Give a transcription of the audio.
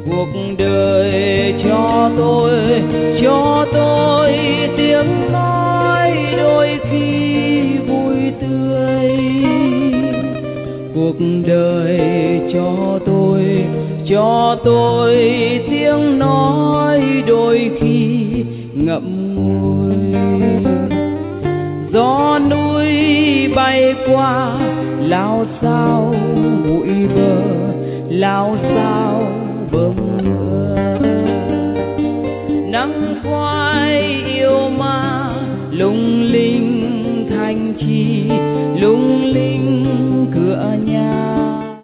Cuộc đời cho tôi tiếng nói đôi khi vui tươi. Cuộc đời cho tôi tiếng nói đôi khi ngậm ngùi. Gió núi bay qua lao sao bụi bờ, lao sao bơm mưa. Nắng khoai yêu ma lung linh thanh chi, lung linh cửa nhà.